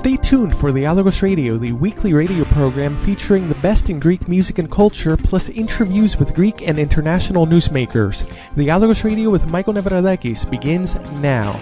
Stay tuned for Dialogos Radio, the weekly radio program featuring the best in Greek music and culture, plus interviews with Greek and international newsmakers. Dialogos Radio with Michael Nevradakis begins now.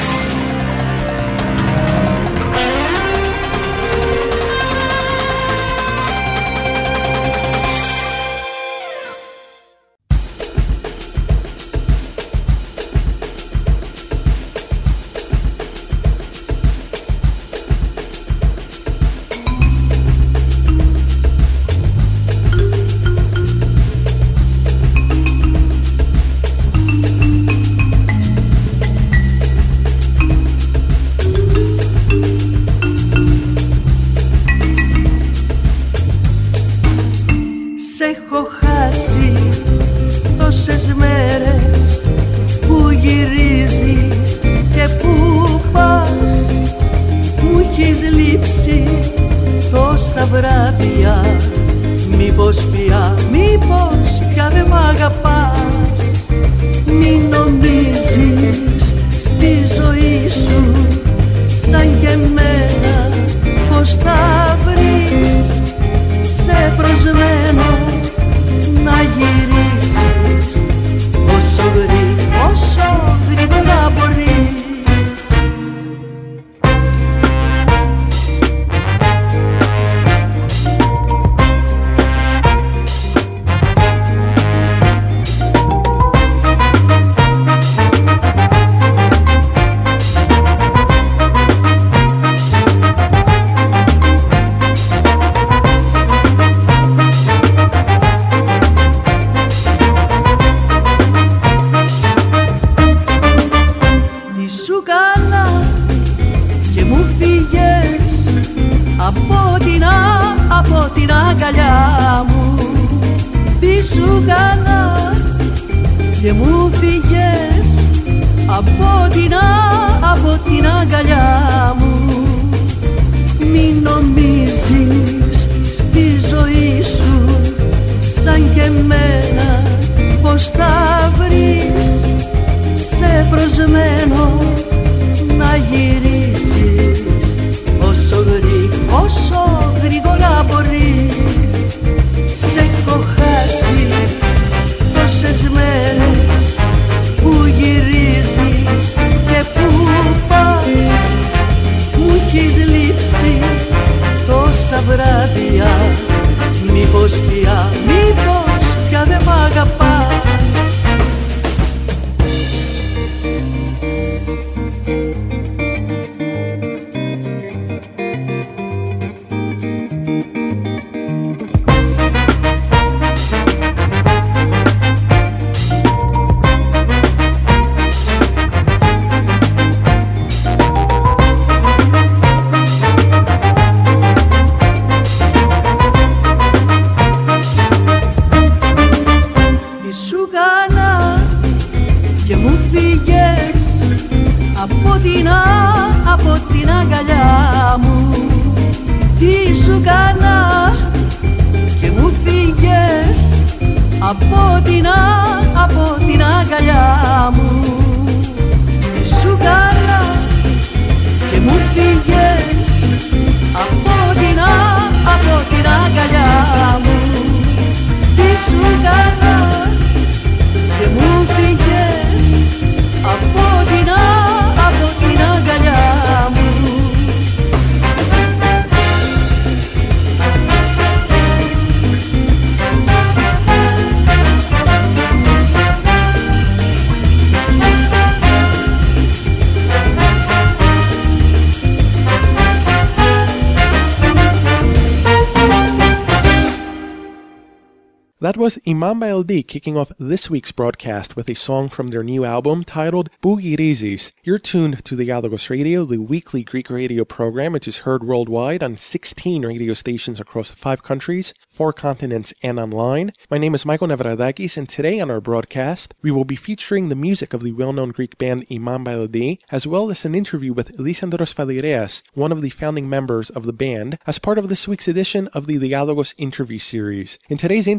That was Imam by LD kicking off this week's broadcast with a song from their new album titled Pou Girizis. You're tuned to Dialogos Radio, the weekly Greek radio program, which is heard worldwide on 16 radio stations across 5 countries, 4 continents, and online. My name is Michael Nevradakis, and today on our broadcast, we will be featuring the music of the well-known Greek band Imam by LD, as well as an interview with Lysandros Phalireas, one of the founding members of the band, as part of this week's edition of the Dialogos interview series. In today's interview,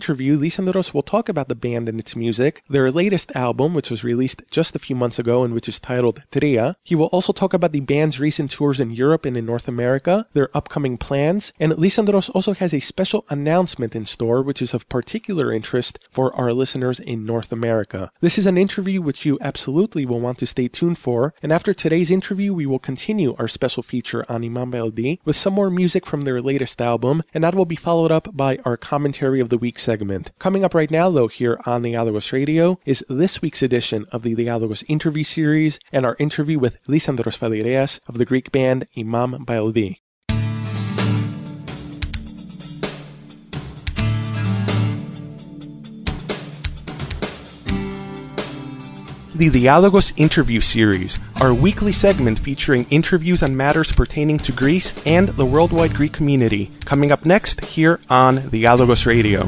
Lisandros will talk about the band and its music, their latest album, which was released just a few months ago and which is titled Tria. He will also talk about the band's recent tours in Europe and in North America, their upcoming plans, and Lisandros also has a special announcement in store which is of particular interest for our listeners in North America. This is an interview which you absolutely will want to stay tuned for, and after today's interview we will continue our special feature on Imam by-LD with some more music from their latest album, and that will be followed up by our Commentary of the Week segment. Coming up right now though here on Dialogos Radio is this week's edition of the Dialogos interview series and our interview with Lisandros Falireas of the Greek band Imam by-LD. The Dialogos Interview Series, our weekly segment featuring interviews on matters pertaining to Greece and the worldwide Greek community, coming up next here on Dialogos Radio.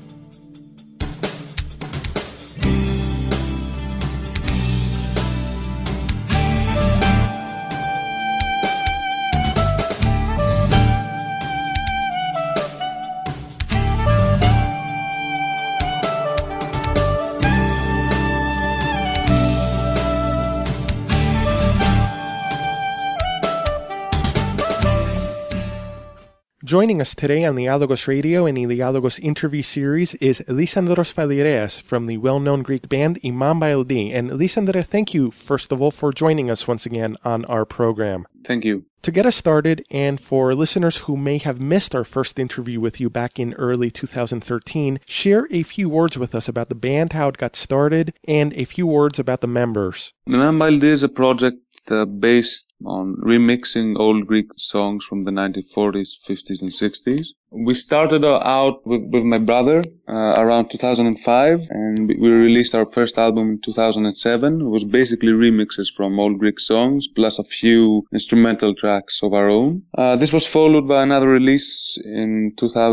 Joining us today on Dialogos Radio and the Dialogos interview series is Lisandros Falireas from the well-known Greek band Imam by-LD. And Lisandre, thank you, first of all, for joining us once again on our program. Thank you. To get us started, and for listeners who may have missed our first interview with you back in early 2013, share a few words with us about the band, how it got started, and a few words about the members. Imam by-LD is a project based on remixing old Greek songs from the 1940s, 50s, and 60s. We started out with my brother around 2005, and we released our first album in 2007. It was basically remixes from old Greek songs, plus a few instrumental tracks of our own. This was followed by another release in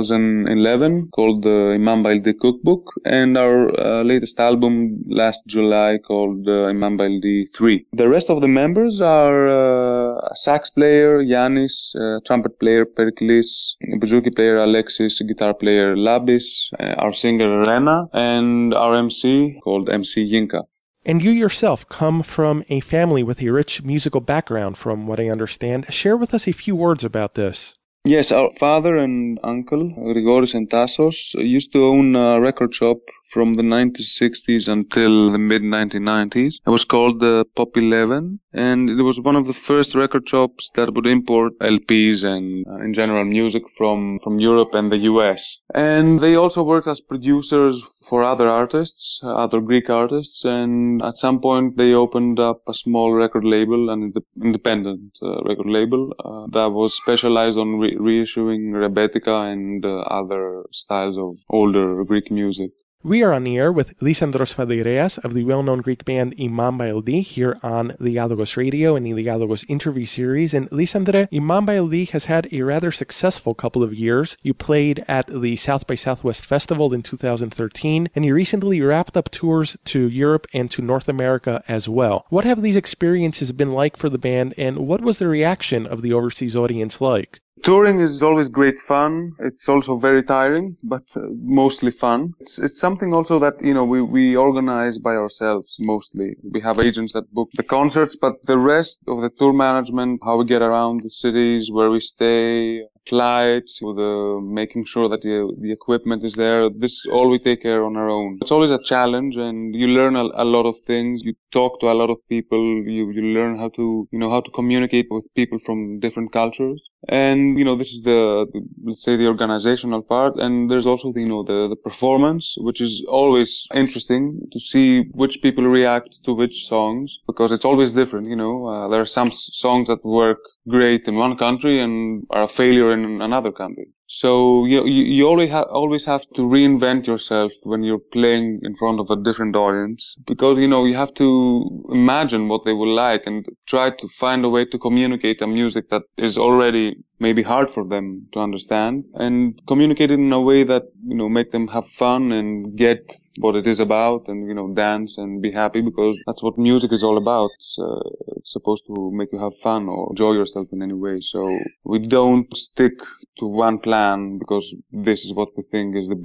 2011 called the Imam by-LD Cookbook, and our latest album last July called Imam by-LD 3. The rest of the members are sax player Yannis, trumpet player Periklis, bouzouki player Alexis, guitar player Labis, our singer Rena, and our MC called MC Yinka. And you yourself come from a family with a rich musical background, from what I understand. Share with us a few words about this. Yes, our father and uncle, Grigoris and Tassos, used to own a record shop from the 1960s until the mid-1990s. It was called Pop 11, and it was one of the first record shops that would import LPs and, in general, music from Europe and the US. And they also worked as producers for other artists, other Greek artists, and at some point they opened up a small record label, an independent record label, that was specialized on reissuing Rebetika and other styles of older Greek music. We are on the air with Lisandros Falireas of the well-known Greek band Imam by-LD here on Dialogos Radio and the Dialogos interview series. And Lisandre, Imam by-LD has had a rather successful couple of years. You played at the South by Southwest Festival in 2013, and you recently wrapped up tours to Europe and to North America as well. What have these experiences been like for the band, and what was the reaction of the overseas audience like? Touring is always great fun. It's also very tiring, but mostly fun. It's something also that, we organize by ourselves mostly. We have agents that book the concerts, but the rest of the tour management, how we get around the cities, where we stay, flights, with making sure that the equipment is there, this all we take care on our own. It's always a challenge, and you learn a lot of things. You talk to a lot of people. You learn how to communicate with people from different cultures. And, this is let's say the organizational part. And there's also, the performance, which is always interesting to see which people react to which songs, because it's always different, there are some songs that work great in one country and are a failure in another country. So you always have to reinvent yourself when you're playing in front of a different audience, because you have to imagine what they will like and try to find a way to communicate a music that is already maybe hard for them to understand, and communicate it in a way that make them have fun and get what it is about, and dance and be happy, because that's what music is all about. It's supposed to make you have fun or enjoy yourself in any way. So we don't stick to one plan because this is what we think is the best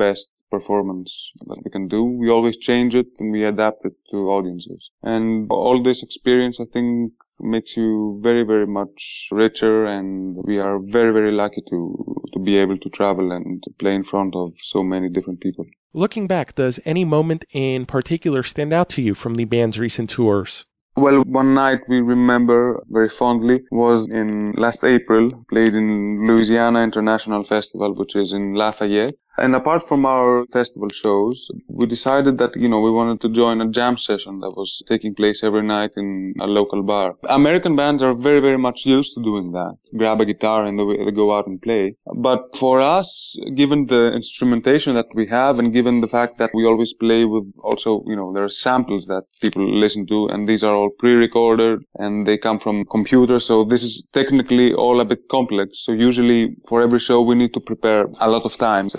performance that we can do. We always change it and we adapt it to audiences. And all this experience, I think, makes you very, very much richer, and we are very, very lucky to be able to travel and to play in front of so many different people. Looking back, does any moment in particular stand out to you from the band's recent tours? Well, one night we remember very fondly was in last April, played in Louisiana International Festival, which is in Lafayette. And apart from our festival shows, we decided that, we wanted to join a jam session that was taking place every night in a local bar. American bands are very, very much used to doing that. Grab a guitar and they go out and play. But for us, given the instrumentation that we have and given the fact that we always play with also, there are samples that people listen to, and these are all pre-recorded and they come from computers. So this is technically all a bit complex. So usually for every show we need to prepare a lot of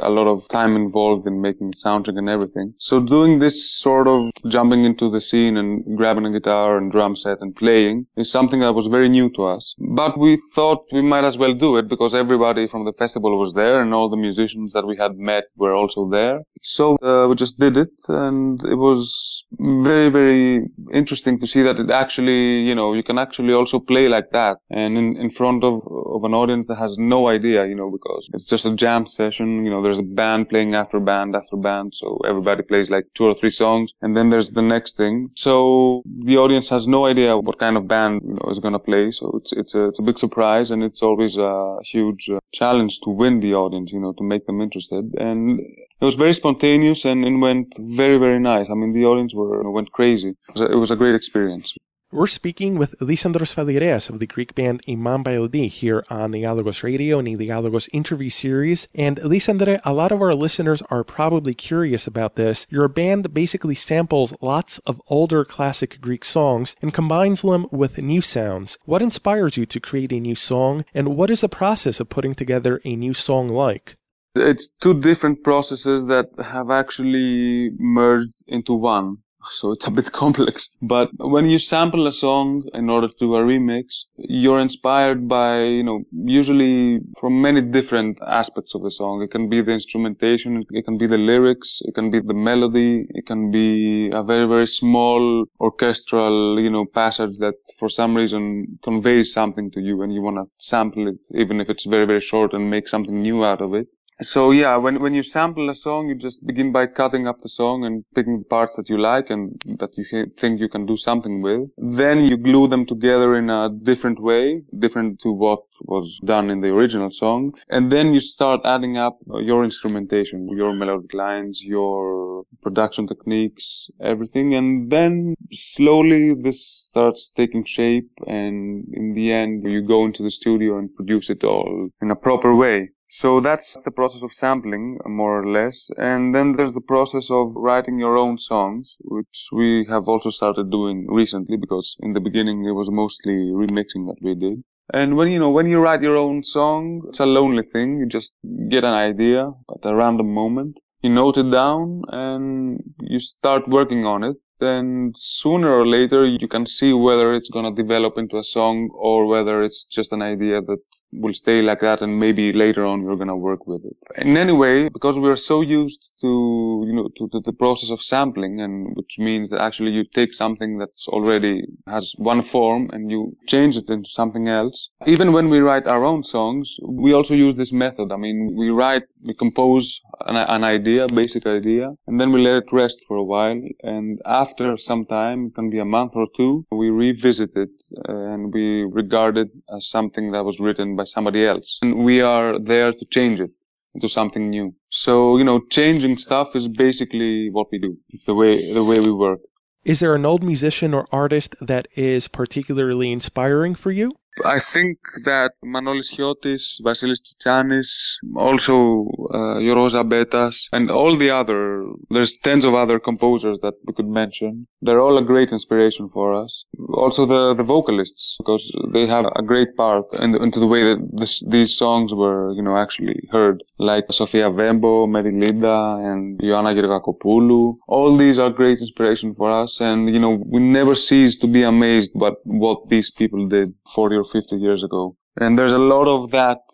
time involved in making soundtrack and everything. So doing this sort of jumping into the scene and grabbing a guitar and drum set and playing is something that was very new to us. But we thought we might as well do it because everybody from the festival was there and all the musicians that we had met were also there. So we just did it, and it was very, very interesting to see that it actually, you can actually also play like that and in front of an audience that has no idea, because it's just a jam session. There's a band playing after band after band, so everybody plays like 2 or 3 songs, and then there's the next thing. So the audience has no idea what kind of band is going to play. So it's a big surprise, and it's always a huge challenge to win the audience, to make them interested. And it was very spontaneous, and it went very, very nice. I mean, the audience went crazy. It was a great experience. We're speaking with Lisandros Falireas of the Greek band Iman by LD here on the Dialogos Radio and the Dialogos interview series. And Lisandre, a lot of our listeners are probably curious about this. Your band basically samples lots of older classic Greek songs and combines them with new sounds. What inspires you to create a new song, and what is the process of putting together a new song like? It's 2 different processes that have actually merged into one. So it's a bit complex. But when you sample a song in order to do a remix, you're inspired by, usually from many different aspects of the song. It can be the instrumentation, it can be the lyrics, it can be the melody, it can be a very, very small orchestral, passage that for some reason conveys something to you and you want to sample it, even if it's very, very short, and make something new out of it. So yeah, when you sample a song, you just begin by cutting up the song and picking the parts that you like and that you think you can do something with. Then you glue them together in a different way, different to what was done in the original song. And then you start adding up your instrumentation, your melodic lines, your production techniques, everything. And then slowly this starts taking shape, and in the end you go into the studio and produce it all in a proper way. So that's the process of sampling, more or less. And then there's the process of writing your own songs, which we have also started doing recently, because in the beginning it was mostly remixing that we did. And when you write your own song, it's a lonely thing. You just get an idea at a random moment. You note it down and you start working on it. Then sooner or later you can see whether it's going to develop into a song or whether it's just an idea that will stay like that, and maybe later on you're going to work with it. In any way, because we are so used to the process of sampling, and which means that actually you take something that's already has one form and you change it into something else. Even when we write our own songs, we also use this method. I mean, we compose an idea, basic idea, and then we let it rest for a while, and after some time, it can be a month or 2, we revisit it and we regard it as something that was written by somebody else, and we are there to change it into something new. So, changing stuff is basically what we do. It's the way we work. Is there an old musician or artist that is particularly inspiring for you? I think that Manolis Chiotis, Vasilis Tsitsanis, also Yorgos Zabetas, and all there's tens of other composers that we could mention. They're all a great inspiration for us. Also the vocalists, because they have a great part into the way that these songs were, actually heard. Like Sofia Vembo, Mary Linda, and Ioanna Gergakopoulou. All these are great inspiration for us, and, we never cease to be amazed by what these people did 40 or 50 years ago. And there's a lot of that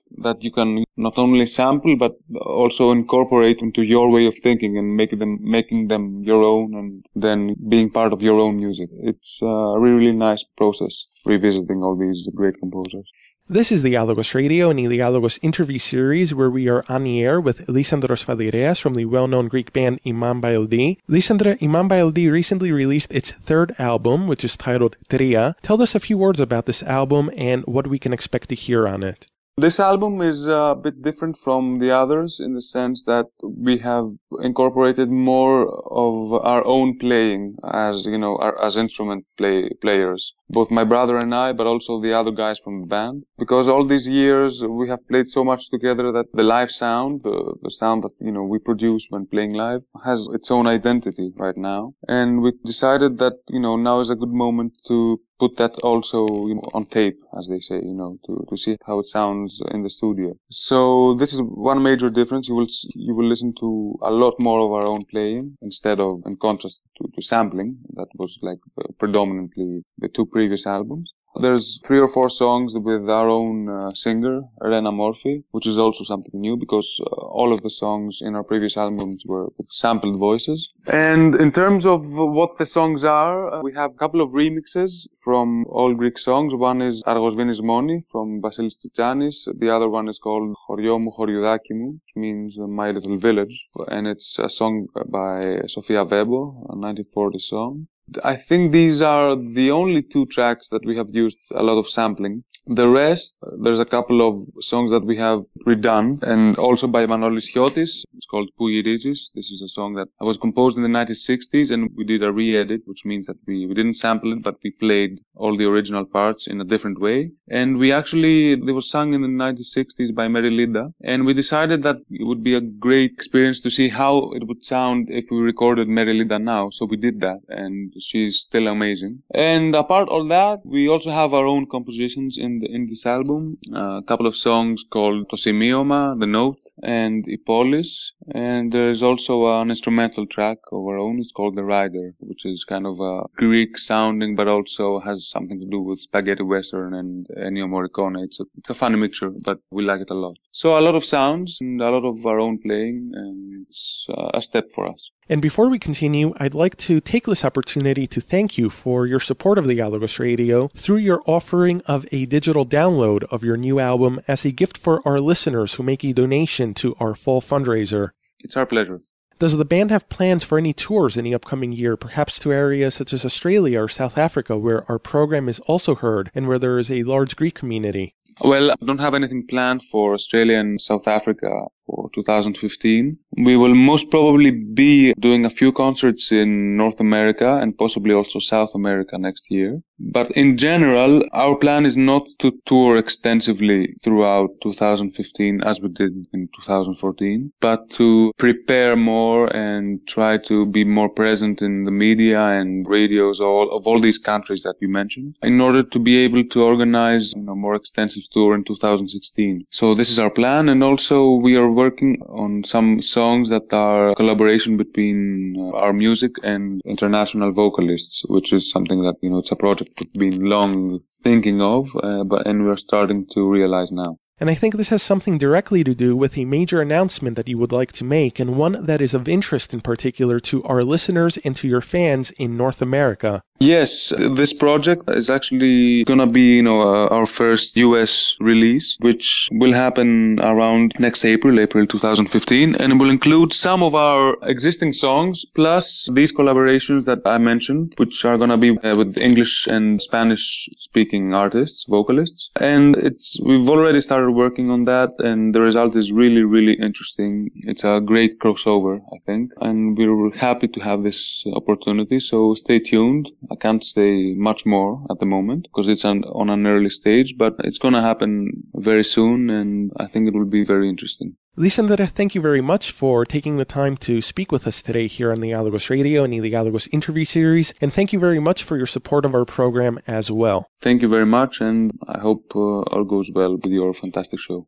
that you can not only sample but also incorporate into your way of thinking and making them your own and then being part of your own music. It's a really nice process revisiting all these great composers. This is the Dialogos Radio and the Dialogos interview series where we are on the air with Lysandros Falireas from the well-known Greek band Imam by LD. Lysandra, Imam by LD recently released its third album, which is titled Tria. Tell us a few words about this album and what we can expect to hear on it. This album is a bit different from the others in the sense that we have incorporated more of our own playing as, as instrument players. Both my brother and I, but also the other guys from the band. Because all these years we have played so much together that the live sound, the sound that, we produce when playing live has its own identity right now. And we decided that, now is a good moment to put that also on tape, as they say, to see how it sounds in the studio. So this is one major difference. You will listen to a lot more of our own playing instead of, in contrast to sampling. That was like predominantly the two previous albums. There's 3 or 4 songs with our own singer, Rena Morphy, which is also something new because all of the songs in our previous albums were with sampled voices. And in terms of what the songs are, we have a couple of remixes from all Greek songs. One is Argos Vinis Moni from Vasilis Tzitzannis. The other one is called Chorio Mou Choriudaki Mou, which means My Little Village. And it's a song by Sofia Vebo, a 1940 song. I think these are the only 2 tracks that we have used a lot of sampling. The rest, there's a couple of songs that we have redone, and also by Manolis Chiotis. It's called Pou Girizis. This is a song that was composed in the 1960s, and we did a re-edit, which means that we didn't sample it, but we played all the original parts in a different way. And it was sung in the 1960s by Mary Linda, and we decided that it would be a great experience to see how it would sound if we recorded Mary Linda now. So we did that, and she's still amazing. And apart of that, we also have our own compositions in this album. A couple of songs called To Semioma, The Note, and Hippolis. And there's also an instrumental track of our own. It's called The Rider, which is kind of a Greek sounding, but also has something to do with spaghetti western and Ennio Morricone. It's a funny mixture, but we like it a lot. So a lot of sounds and a lot of our own playing, and it's a step for us. And before we continue, I'd like to take this opportunity to thank you for your support of the Dialogos Radio through your offering of a digital download of your new album as a gift for our listeners who make a donation to our fall fundraiser. It's our pleasure. Does the band have plans for any tours in the upcoming year, perhaps to areas such as Australia or South Africa, where our program is also heard and where there is a large Greek community? Well, I don't have anything planned for Australia and South Africa for 2015. We will most probably be doing a few concerts in North America and possibly also South America next year. But in general, our plan is not to tour extensively throughout 2015 as we did in 2014, but to prepare more and try to be more present in the media and radios of all these countries that you mentioned in order to be able to organize a more extensive tour in 2016. So this is our plan, and also we are working on some songs that are collaboration between our music and international vocalists, which is something that, it's a project we've been long thinking of, and we're starting to realize now. And I think this has something directly to do with a major announcement that you would like to make, and one that is of interest in particular to our listeners and to your fans in North America. Yes, this project is actually gonna be, our first US release, which will happen around next April 2015, and it will include some of our existing songs, plus these collaborations that I mentioned, which are gonna be with English and Spanish-speaking artists, vocalists. And we've already started working on that, and the result is really, really interesting. It's a great crossover, I think, and we're happy to have this opportunity, so stay tuned. I can't say much more at the moment because it's on an early stage, but it's going to happen very soon, and I think it will be very interesting. Lysandra, thank you very much for taking the time to speak with us today here on the Dialogos Radio and the Dialogos interview series, and thank you very much for your support of our program as well. Thank you very much, and I hope all goes well with your fantastic show.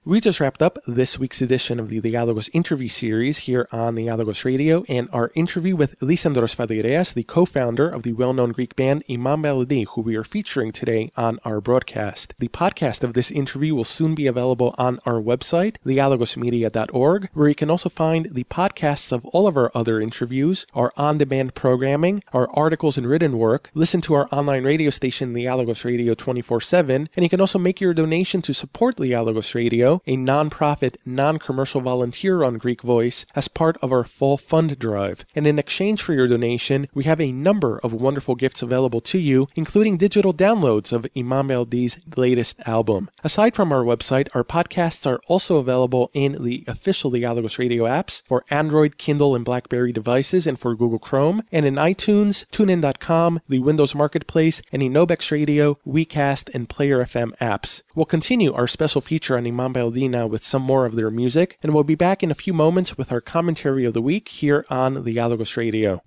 We just wrapped up this week's edition of the Diálogos interview series here on the Diálogos Radio, and our interview with Lysandros Fadireas, the co-founder of the well-known Greek band Imam Baladi, who we are featuring today on our broadcast. The podcast of this interview will soon be available on our website, dialogosmedia.org, where you can also find the podcasts of all of our other interviews, our on-demand programming, our articles and written work, listen to our online radio station, Diálogos Radio 24/7, and you can also make your donation to support Diálogos Radio, a non-profit, non-commercial volunteer-run Greek Voice, as part of our fall fund drive. And in exchange for your donation, we have a number of wonderful gifts available to you, including digital downloads of Imam Baladi's latest album. Aside from our website, our podcasts are also available in the official Diálogos Radio apps for Android, Kindle, and BlackBerry devices and for Google Chrome, and in iTunes, TuneIn.com, the Windows Marketplace, and in Nobex Radio, WeCast, and Player FM apps. We'll continue our special feature on Imam Baladi now with some more of their music, and we'll be back in a few moments with our commentary of the week here on the Diálogos Radio.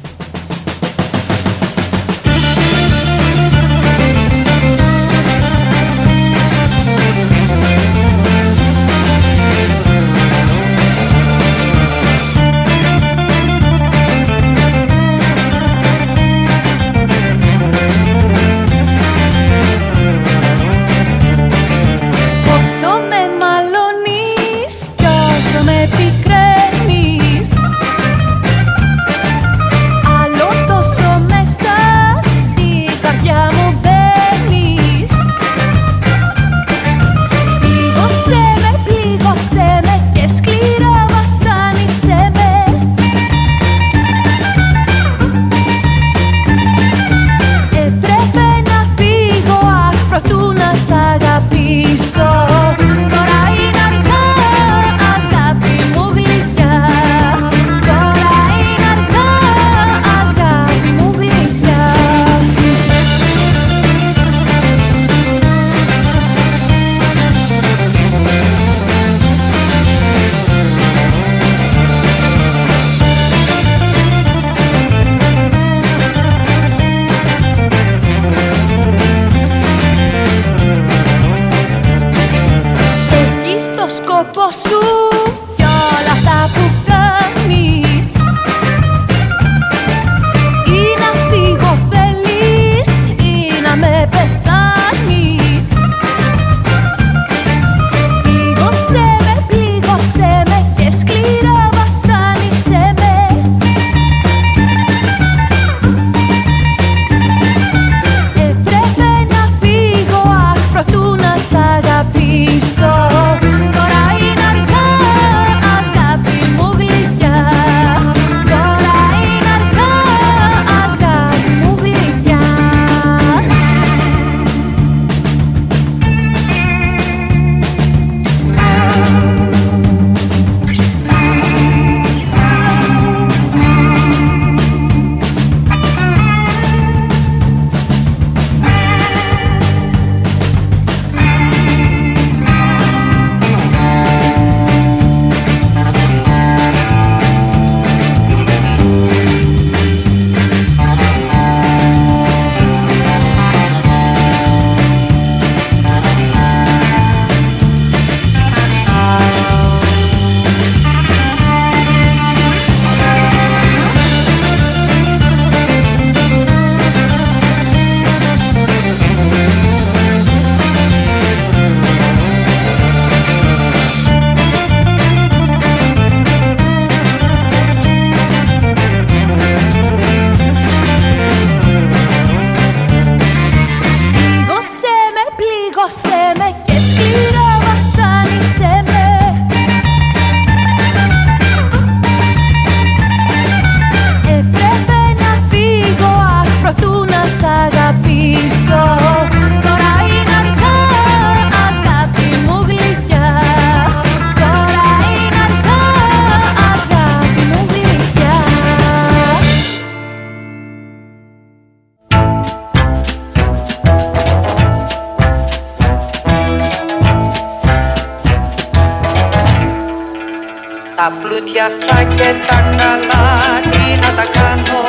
Τα πλούτια αυτά και τα καλά τι να τα κάνω.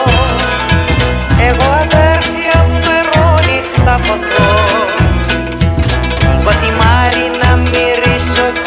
Εγώ αδέρφια μερώνει θα ποθώ. Κοτιμάρι να μυρίσω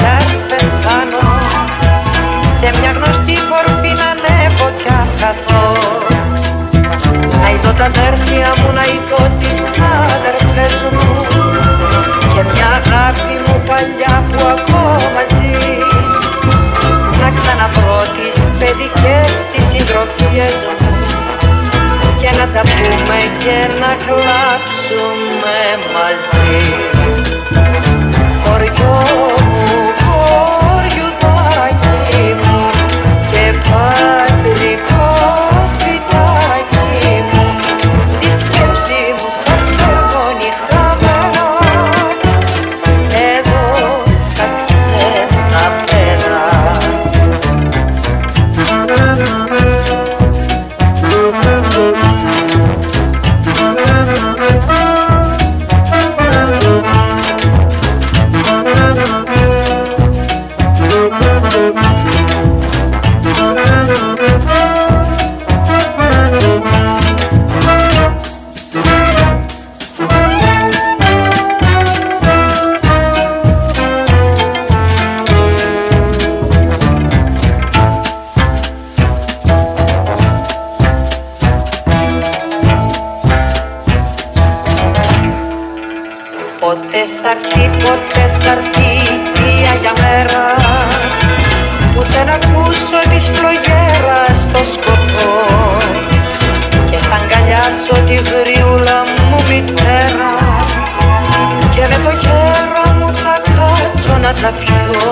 να πιω.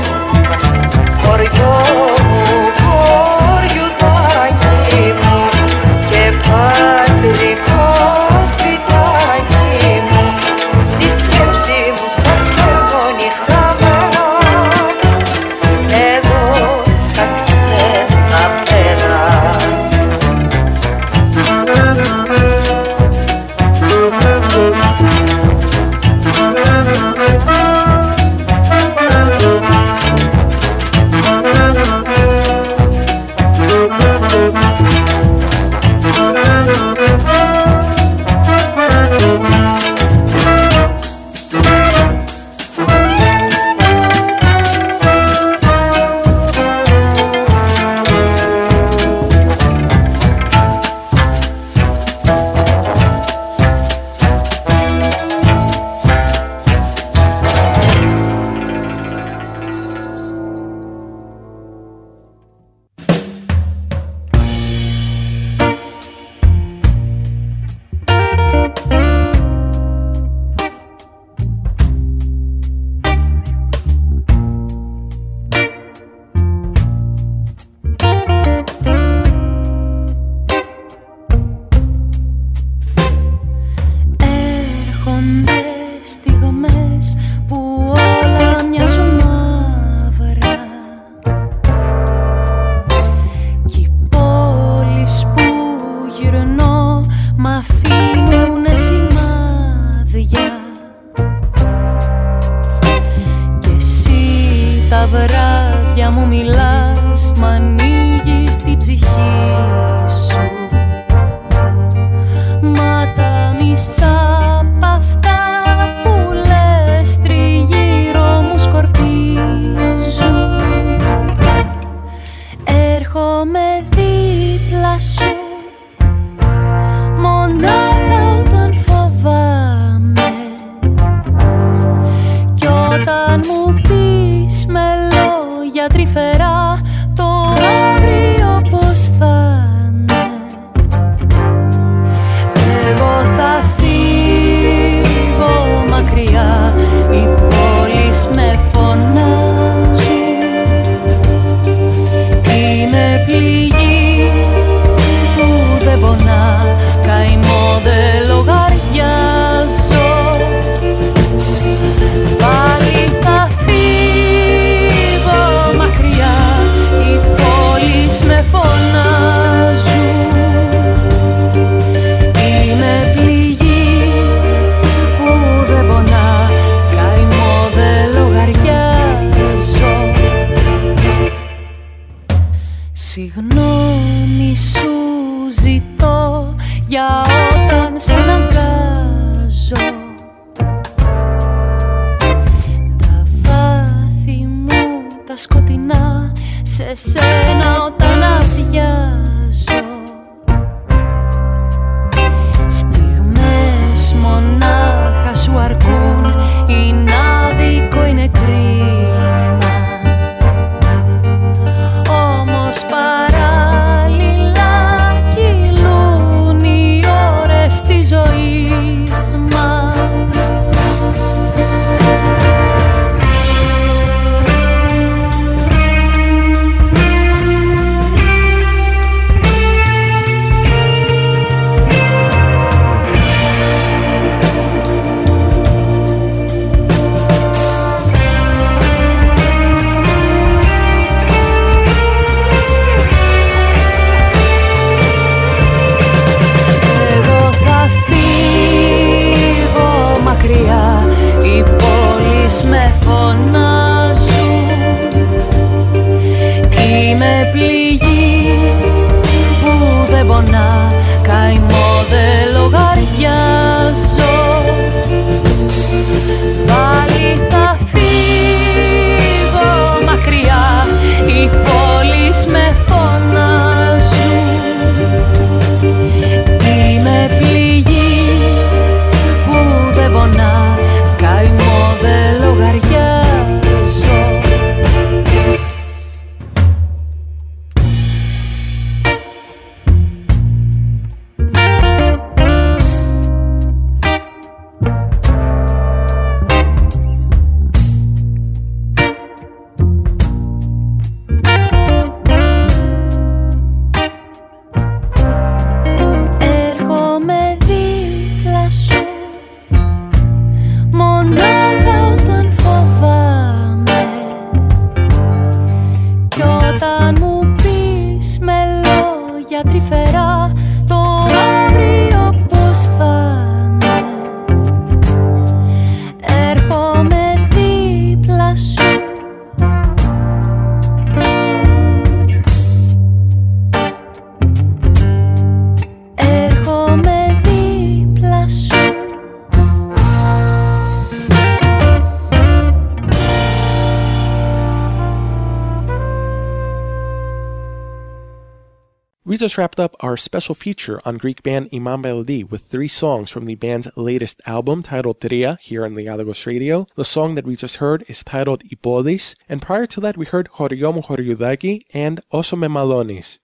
Χωριό μου, χωριουδάκι μου και πατρικό σπιτάκι μου, στη σκέψη μου σας φεύγωνει χαμένο εδώ στα ξένα πέρα. Συγγνώμη σου ζητώ για όταν σ' αναγκάζω. Τα βάθη μου τα σκοτεινά σε σένα όταν αδειάζω. Στιγμές μονάχα σου αρκούν, είναι άδικο, είναι κρίμα. Όμως παράλληλα κυλούν οι ώρες της ζωής μας. Οι πόλεις με φωνάζουν, είμαι πληγή που δεν πονά, καημό δεν λογαριάζω. Πάλι θα φύγω μακριά, οι πόλεις με φωνάζουν, είμαι πληγή που δεν πονά, καημό δεν λογαριάζω. όταν μου πεις με λόγια τρυφερά το αύριο πώς θα είναι. Έρχομαι δίπλα σου. Έρχομαι δίπλα σου. We just wrapped up our special feature on Greek band Imam Baladi with 3 songs from the band's latest album titled Tria here on Dialogos Radio. The song that we just heard is titled Ipodis, and prior to that we heard Horiyo Mu Horiudaki and Oso Me Malonis.